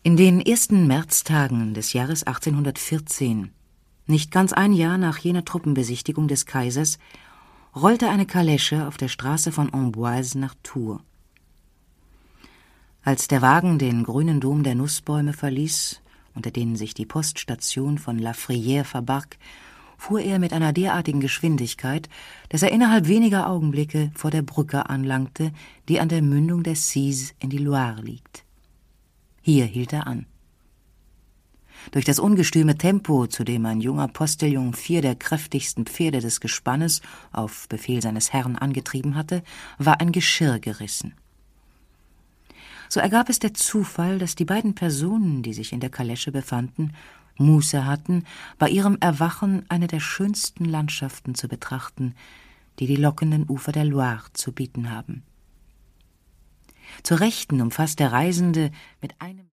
In den ersten Märztagen des Jahres 1814, nicht ganz ein Jahr nach jener Truppenbesichtigung des Kaisers, rollte eine Kalesche auf der Straße von Amboise nach Tours. Als der Wagen den grünen Dom der Nussbäume verließ, unter denen sich die Poststation von La Frière verbarg, fuhr er mit einer derartigen Geschwindigkeit, dass er innerhalb weniger Augenblicke vor der Brücke anlangte, die an der Mündung der Cise in die Loire liegt. Hier hielt er an. Durch das ungestüme Tempo, zu dem ein junger Postillon 4 der kräftigsten Pferde des Gespannes auf Befehl seines Herrn angetrieben hatte, war ein Geschirr gerissen. So ergab es der Zufall, dass die beiden Personen, die sich in der Kalesche befanden, Muße hatten, bei ihrem Erwachen eine der schönsten Landschaften zu betrachten, die die lockenden Ufer der Loire zu bieten haben. Zur Rechten umfasst der Reisende mit einem